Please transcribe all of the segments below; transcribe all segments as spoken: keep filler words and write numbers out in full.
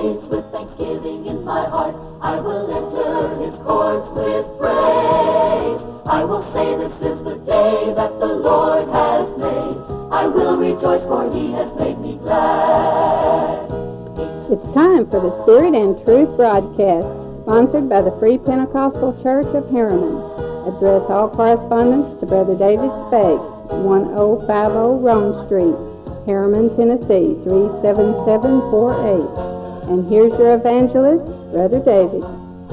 praise. With thanksgiving in my heart, I will enter his courts with praise. I will say this is the day that the Lord has made. I will rejoice, for he has made me glad. It's time for the Spirit and Truth broadcast, sponsored by the Free Pentecostal Church of Harriman. Address all correspondence to Brother David Spaggs, ten fifty Rome Street, Harriman, Tennessee, three seven seven four eight. And here's your evangelist, Brother David.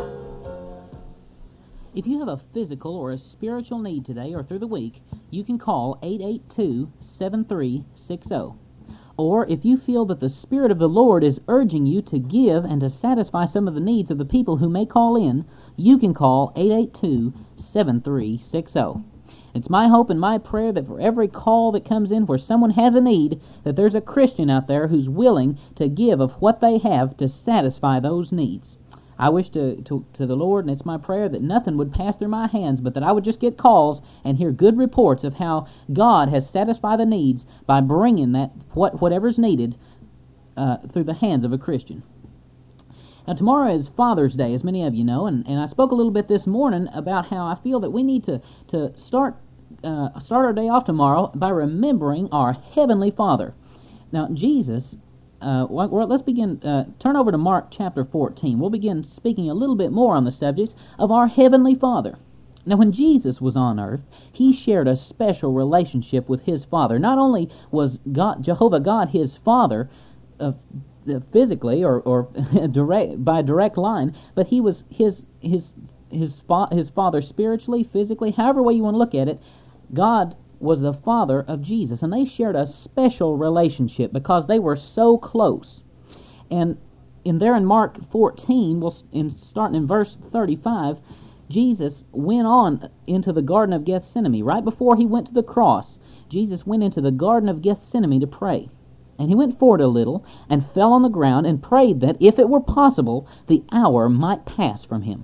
If you have a physical or a spiritual need today or through the week, you can call eight eight two, seven three six zero. Or if you feel that the Spirit of the Lord is urging you to give and to satisfy some of the needs of the people who may call in, you can call eight eight two, seven three six zero. It's my hope and my prayer that for every call that comes in where someone has a need, that there's a Christian out there who's willing to give of what they have to satisfy those needs. I wish to, to, to the Lord, and it's my prayer, that nothing would pass through my hands, but that I would just get calls and hear good reports of how God has satisfied the needs by bringing that what whatever's needed uh, through the hands of a Christian. Now, tomorrow is Father's Day, as many of you know, and, and I spoke a little bit this morning about how I feel that we need to, to start uh, start our day off tomorrow by remembering our Heavenly Father. Now, Jesus, uh, well, let's begin, uh, turn over to Mark chapter fourteen. We'll begin speaking a little bit more on the subject of our Heavenly Father. Now, when Jesus was on earth, he shared a special relationship with his Father. Not only was God, Jehovah God his Father, uh, physically or, or direct by direct line, but he was his his his fa- his father spiritually, physically, however way you want to look at it. God was the Father of Jesus, and they shared a special relationship because they were so close. And in there in Mark fourteen, we'll in starting in verse thirty-five, Jesus went on into the Garden of Gethsemane. Right before he went to the cross, Jesus went into the Garden of Gethsemane to pray. And he went forward a little, and fell on the ground, and prayed that, if it were possible, the hour might pass from him.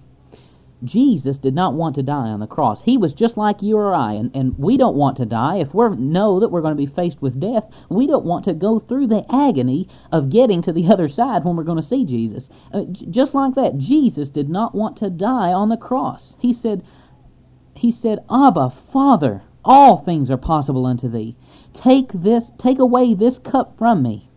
Jesus did not want to die on the cross. He was just like you or I, and, and we don't want to die. If we know that we're going to be faced with death, we don't want to go through the agony of getting to the other side when we're going to see Jesus. Uh, j- just like that, Jesus did not want to die on the cross. He said, he said, Abba, Father, all things are possible unto thee. Take this, take away this cup from me.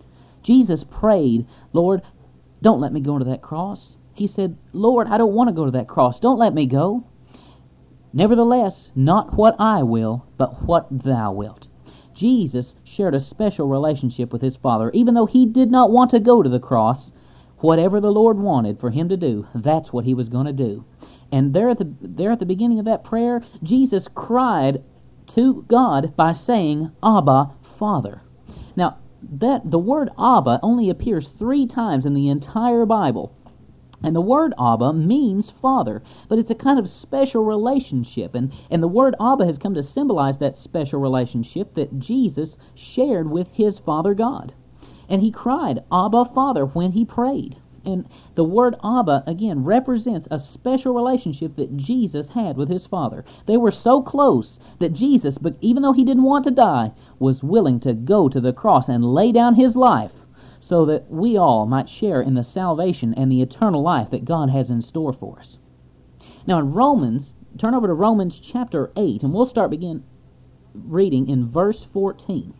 Jesus prayed, Lord, don't let me go to that cross. He said, Lord, I don't want to go to that cross. Don't let me go. Nevertheless, not what I will, but what thou wilt. Jesus shared a special relationship with his Father. Even though he did not want to go to the cross, whatever the Lord wanted for him to do, that's what he was going to do. And there at the there at the beginning of that prayer, Jesus cried to God by saying, Abba, Father. Now, that the word Abba only appears three times in the entire Bible. And the word Abba means father, but it's a kind of special relationship. And, and the word Abba has come to symbolize that special relationship that Jesus shared with his Father God. And he cried, Abba, Father, when he prayed. And the word Abba, again, represents a special relationship that Jesus had with his Father. They were so close that Jesus, but even though he didn't want to die, was willing to go to the cross and lay down his life so that we all might share in the salvation and the eternal life that God has in store for us. Now in Romans, turn over to Romans chapter eight, and we'll start begin reading in verse fourteen.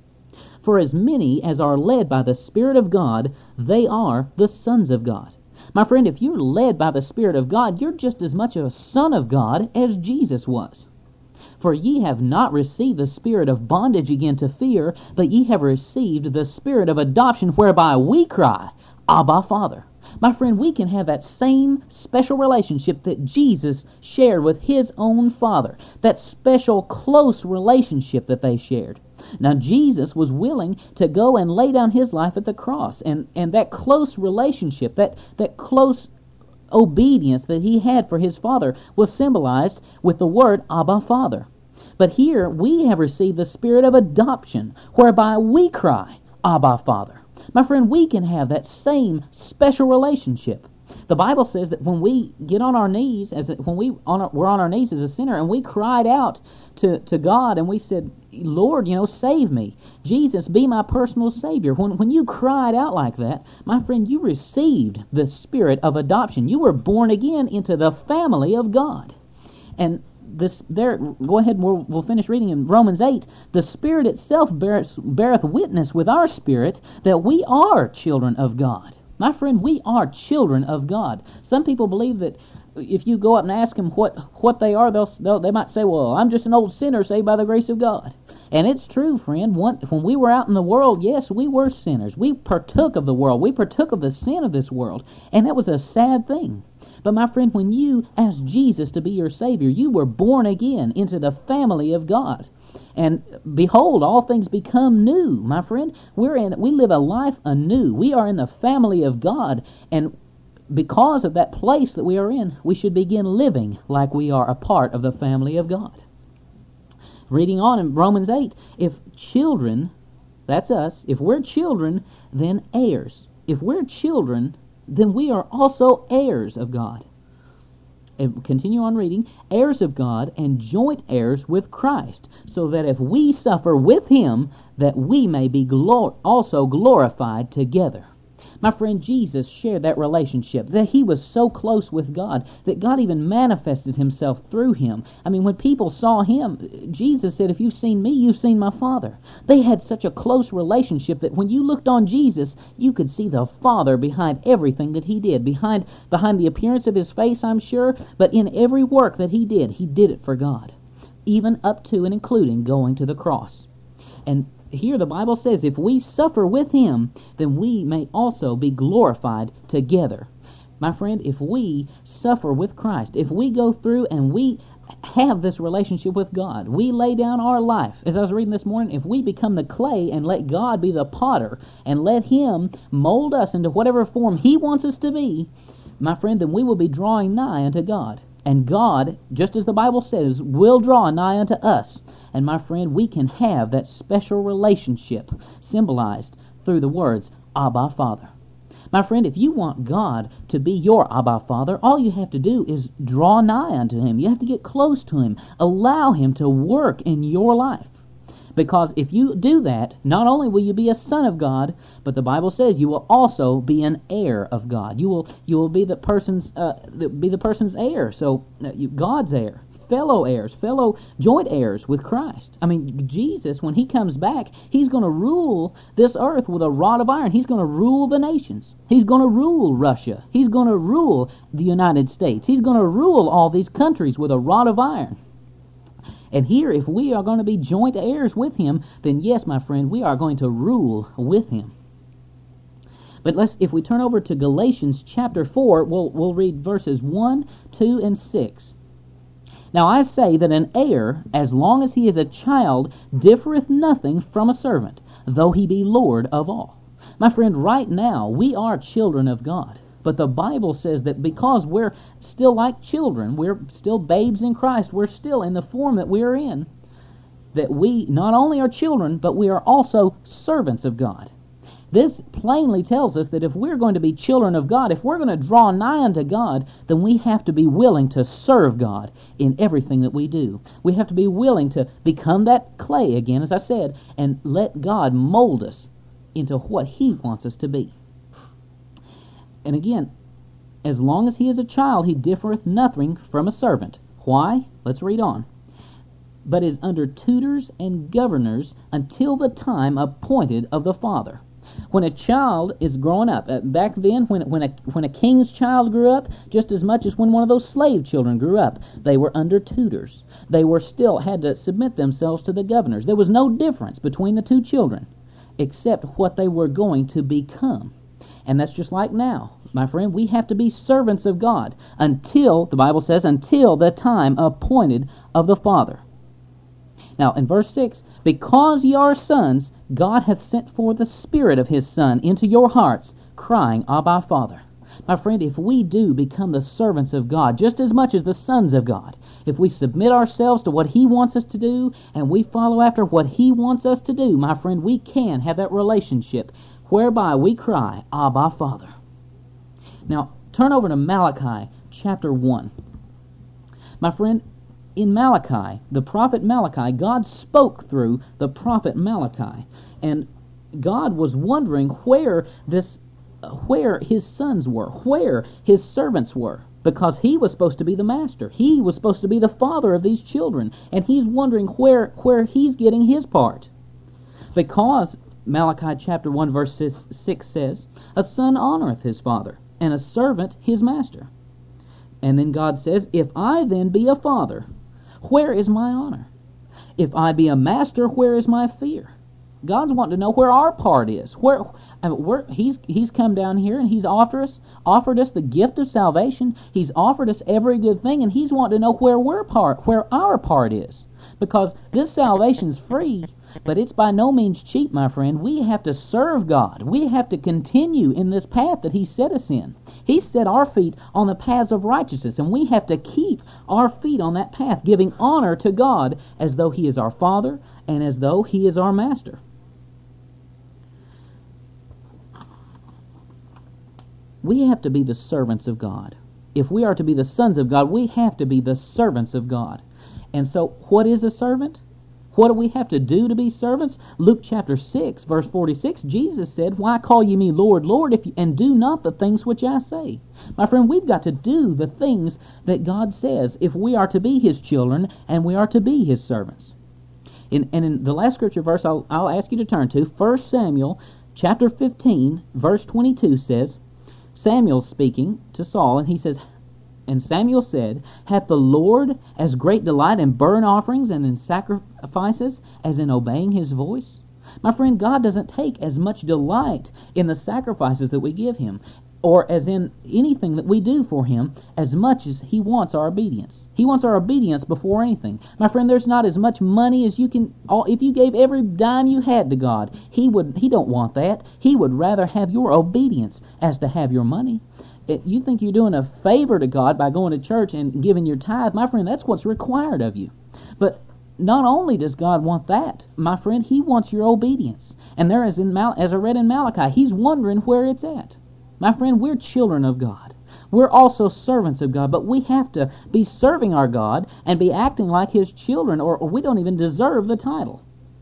For as many as are led by the Spirit of God, they are the sons of God. My friend, if you're led by the Spirit of God, you're just as much a son of God as Jesus was. For ye have not received the spirit of bondage again to fear, but ye have received the spirit of adoption, whereby we cry, Abba, Father. My friend, we can have that same special relationship that Jesus shared with his own Father, that special close relationship that they shared. Now, Jesus was willing to go and lay down his life at the cross, and, and that close relationship, that, that close obedience that he had for his Father was symbolized with the word Abba, Father. But here we have received the spirit of adoption, whereby we cry, Abba, Father. My friend, we can have that same special relationship. The Bible says that when we get on our knees, as a, when we on our, we're on our knees as a sinner, and we cried out to, to God, and we said, Lord, you know, save me. Jesus, be my personal Savior. When, when you cried out like that, my friend, you received the spirit of adoption. You were born again into the family of God. And this, there, go ahead and we'll, we'll finish reading in Romans eight. The Spirit itself beareth, beareth witness with our spirit that we are children of God. My friend, we are children of God. Some people believe that if you go up and ask them what, what they are, they'll, they'll they might say, well, I'm just an old sinner saved by the grace of God. And it's true, friend. One, when we were out in the world, yes, we were sinners. We partook of the world. We partook of the sin of this world. And that was a sad thing. But my friend, when you asked Jesus to be your Savior, you were born again into the family of God. And behold, all things become new, my friend. We're in. We live a life anew. We are in the family of God, and because of that place that we are in, we should begin living like we are a part of the family of God. Reading on in Romans eight, if children, that's us, if we're children, then heirs. If we're children, then we are also heirs of God. And continue on reading, heirs of God and joint heirs with Christ, so that if we suffer with Him, that we may be glor- also glorified together. My friend, Jesus shared that relationship, that He was so close with God, that God even manifested Himself through Him. I mean, when people saw Him, Jesus said, if you've seen me, you've seen my Father. They had such a close relationship that when you looked on Jesus, you could see the Father behind everything that He did, behind, behind the appearance of His face, I'm sure, but in every work that He did, He did it for God, even up to and including going to the cross. And here the Bible says, if we suffer with Him, then we may also be glorified together. My friend, if we suffer with Christ, if we go through and we have this relationship with God, we lay down our life. As I was reading this morning, if we become the clay and let God be the potter and let Him mold us into whatever form He wants us to be, my friend, then we will be drawing nigh unto God. And God, just as the Bible says, will draw nigh unto us. And my friend, we can have that special relationship symbolized through the words, Abba, Father. My friend, if you want God to be your Abba, Father, all you have to do is draw nigh unto Him. You have to get close to Him. Allow Him to work in your life. Because if you do that, not only will you be a son of God, but the Bible says you will also be an heir of God. You will you will be the person's uh, be the person's heir. So uh, you, God's heir, fellow heirs, fellow joint heirs with Christ. I mean, Jesus, when He comes back, He's going to rule this earth with a rod of iron. He's going to rule the nations. He's going to rule Russia. He's going to rule the United States. He's going to rule all these countries with a rod of iron. And here, if we are going to be joint heirs with Him, then yes, my friend, we are going to rule with Him. But let's, if we turn over to Galatians chapter four, we'll, we'll read verses one, two, and six. Now I say that an heir, as long as he is a child, differeth nothing from a servant, though he be Lord of all. My friend, right now, we are children of God. But the Bible says that because we're still like children, we're still babes in Christ, we're still in the form that we are in, that we not only are children, but we are also servants of God. This plainly tells us that if we're going to be children of God, if we're going to draw nigh unto God, then we have to be willing to serve God in everything that we do. We have to be willing to become that clay again, as I said, and let God mold us into what He wants us to be. And again, as long as he is a child, he differeth nothing from a servant. Why? Let's read on. But is under tutors and governors until the time appointed of the father. When a child is growing up, uh, back then when, when, a, when a king's child grew up, just as much as when one of those slave children grew up, they were under tutors. They were still had to submit themselves to the governors. There was no difference between the two children, except what they were going to become. And that's just like now, my friend. We have to be servants of God until, the Bible says, until the time appointed of the Father. Now, in verse six, because ye are sons, God hath sent forth the Spirit of His Son into your hearts, crying, Abba, Father. My friend, if we do become the servants of God, just as much as the sons of God, if we submit ourselves to what He wants us to do, and we follow after what He wants us to do, my friend, we can have that relationship whereby we cry, Abba, Father. Now, Turn over to Malachi chapter one. My friend, in Malachi, the prophet Malachi, God spoke through the prophet Malachi. And God was wondering where this, where his sons were, where his servants were, because he was supposed to be the master. He was supposed to be the father of these children, and he's wondering where, where he's getting his part. Because Malachi chapter one verse six says, "A son honoreth his father, and a servant his master." And then God says, "If I then be a father, where is my honor? If I be a master, where is my fear?" God's wanting to know where our part is. Where, I mean, we're, he's he's come down here and he's offered us offered us the gift of salvation. He's offered us every good thing, and he's wanting to know where we're part, where our part is, because this salvation's free, but it's by no means cheap, my friend. We have to serve God. We have to continue in this path that he set us in. He set our feet on the paths of righteousness, and we have to keep our feet on that path, giving honor to God as though he is our Father and as though he is our Master. We have to be the servants of God. If we are to be the sons of God, we have to be the servants of God. And so, what is a servant? What do we have to do to be servants? Luke chapter six, verse forty-six, Jesus said, "Why call ye me Lord, Lord, if you, and do not the things which I say?" My friend, we've got to do the things that God says if we are to be his children and we are to be his servants. In, and in the last scripture verse I'll, I'll ask you to turn to, First Samuel chapter fifteen, verse twenty-two says, Samuel's speaking to Saul, and he says, "And Samuel said, Hath the Lord as great delight in burnt offerings and in sacrifices as in obeying his voice?" My friend, God doesn't take as much delight in the sacrifices that we give him, or as in anything that we do for him, as much as he wants our obedience. He wants our obedience before anything. My friend, there's not as much money as you can, all, if you gave every dime you had to God, he would. He don't want that. He would rather have your obedience as to have your money. It, you think you're doing a favor to God by going to church and giving your tithe, my friend, that's what's required of you. But not only does God want that, my friend, he wants your obedience. And there is in Mal- as I read in Malachi, he's wondering where it's at. My friend, we're children of God. We're also servants of God, but we have to be serving our God and be acting like his children, or, or we don't even deserve the title.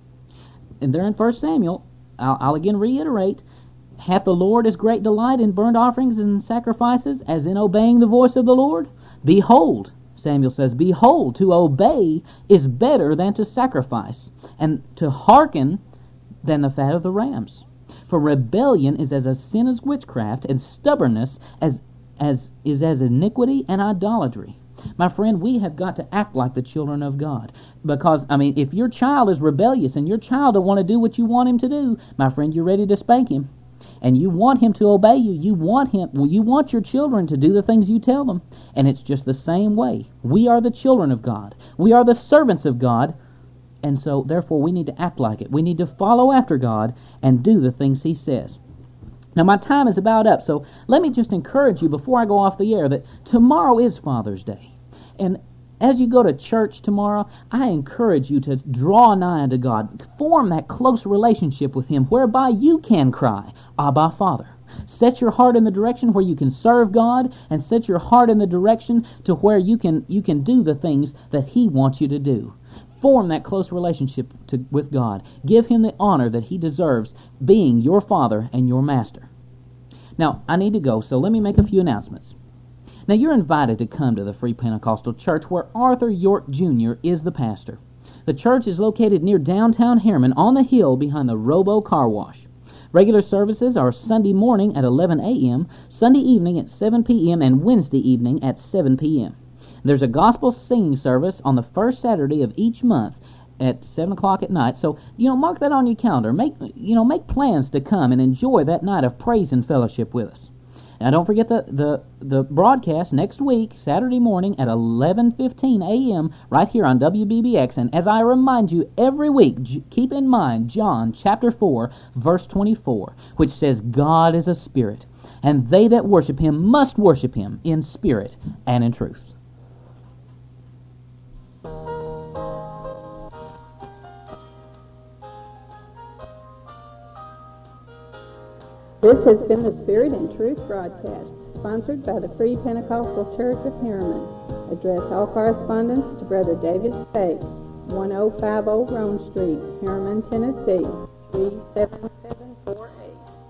And there in First Samuel, I'll, I'll again reiterate, "Hath the Lord as great delight in burnt offerings and sacrifices as in obeying the voice of the Lord? Behold," Samuel says, "behold, to obey is better than to sacrifice, and to hearken than the fat of the rams. For rebellion is as a sin as witchcraft, and stubbornness as as is as iniquity and idolatry." My friend, we have got to act like the children of God. Because, I mean, if your child is rebellious and your child don't want to do what you want him to do, my friend, you're ready to spank him. And you want him to obey you. You want him. Well, you want your children to do the things you tell them. And it's just the same way. We are the children of God. We are the servants of God. And so, therefore, we need to act like it. We need to follow after God and do the things he says. Now, my time is about up, so let me just encourage you before I go off the air that tomorrow is Father's Day. And as you go to church tomorrow, I encourage you to draw nigh unto God. Form that close relationship with him whereby you can cry, "Abba, Father." Set your heart in the direction where you can serve God, and set your heart in the direction to where you can you can do the things that he wants you to do. Form that close relationship to, with God. Give him the honor that he deserves, being your Father and your Master. Now, I need to go, so let me make a few announcements. Now, you're invited to come to the Free Pentecostal Church where Arthur York Junior is the pastor. The church is located near downtown Harriman on the hill behind the Robo Car Wash. Regular services are Sunday morning at eleven a.m., Sunday evening at seven p.m., and Wednesday evening at seven p.m. There's a gospel singing service on the first Saturday of each month at seven o'clock at night. So, you know, mark that on your calendar. Make, you know, make plans to come and enjoy that night of praise and fellowship with us. Now, don't forget the, the, the broadcast next week, Saturday morning at eleven fifteen a.m. right here on W B B X. And as I remind you every week, j- keep in mind John chapter four, verse twenty-four, which says, "God is a spirit, and they that worship him must worship him in spirit and in truth." This has been the Spirit and Truth broadcast, sponsored by the Free Pentecostal Church of Harriman. Address all correspondence to Brother David Spate, one oh five oh Rome Street, Harriman, Tennessee, three seven seven four eight.